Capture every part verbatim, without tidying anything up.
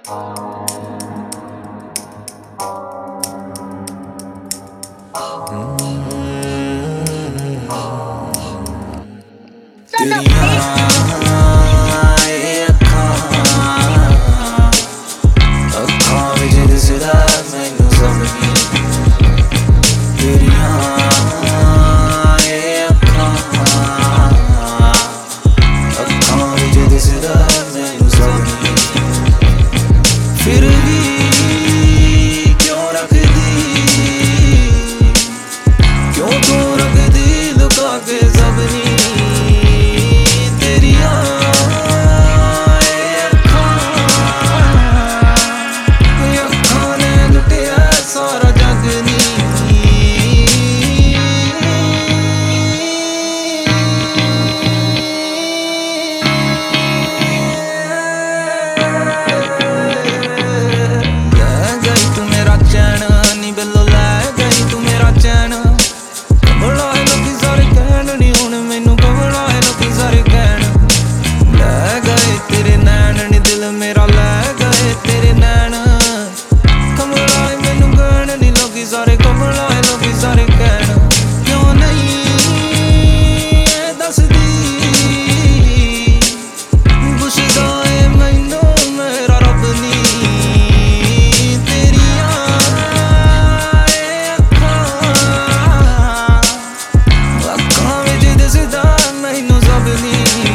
फिर भी क्यों रखदी, क्यों तू रखदी लुका के सबनी तेरिया अखां ने लुटिया सारा जग नी। मेरा लै गए तेरे नैन कमला मैनू गहन नी लोगी सारे कमला लोगी सारे कहन क्यों नहीं दसदी पुछदा है मैनू मेरा रब नी तेरिया अखां अखां विच दसदा मैनू सब नी।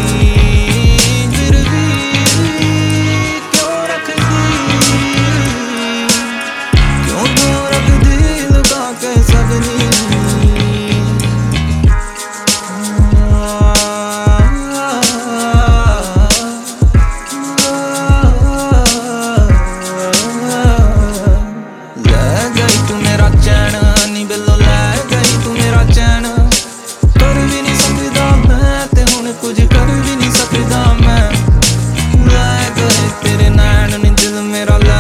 कुछ कर भी नहीं सकदा मैं, लै गए तेरे नैन नी दिल मेरा।